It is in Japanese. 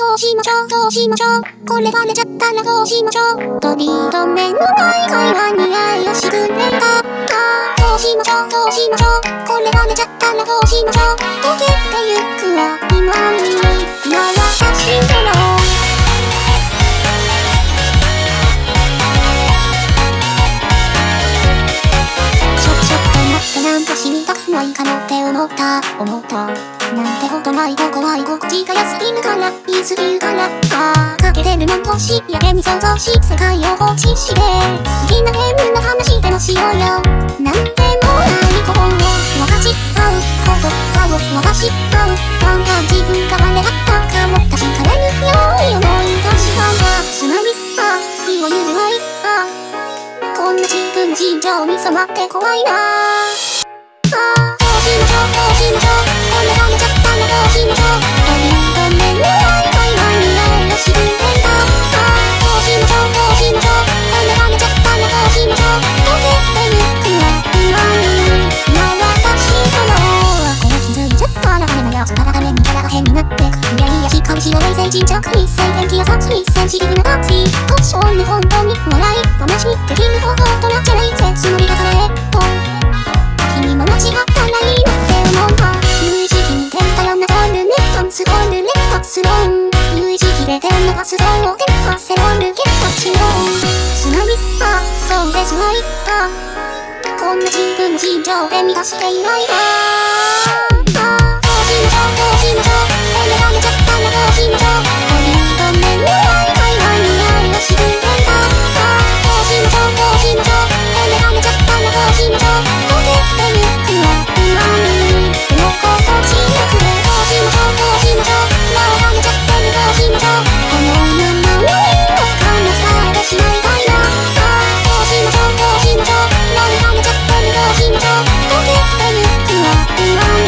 どうしましょうどうしましょう。これが寝ちゃったらどうしましょう。取り留めのない会話に愛をしてくれた。どうしましょうどうしましょう。これが寝ちゃったらどうしましょう。溶けてゆくは今に今私のなんか死にたくないかもって思ったなんてことないと怖い心地が安すぎるから言い過ぎるからかけてるもん欲しいやけに想像し世界を放置して好きなゲームの話でもしようよ。なんでもない心を分かち合う言葉を分かし合うだんだん自分があれだったかも確かめるように思い出したんだ。つまり火を揺るないこんな自分の心情に染まって怖いな。どうしましょうどうしましょう。これが寝ちゃったらどうしましょう。取り留めのない会話に愛をしてくれた。どうしましょうどうしましょう。これが寝ちゃったらどうしましょう。溶けてゆくは今に今私とのこれ気づいちゃったら誰のやつから画面にキャラが変になってく。いやいやしっかりしろ冷静沈着一斉天気や殺一線シリフなタッチポジションで本当に笑い話にできる方法となっちゃないぜつもりが叶え君も間違ったないのって思うわ。無意識に出たようなソウルネットスロールネットスロー有意識で電の発動を電波セロールゲットしよう。つまりそうですわいこんな自分の心情で満たしていないわ。どうしましょうどうしましょう。これが寝ちゃったらどうしましょう。取り留めのない会話に愛をしてくれた。どうしましょうどうしましょう。これが寝ちゃったらどうしましょう。溶けてゆくは今にでも心地よくてどうしましょうどうしましょう。もうが寝ちゃってるどうしましょう。このままにもかも伝えてしまいたいな。どうしましょうどうしましょう。もうが寝ちゃってるどうしましょう。溶けてゆくは今に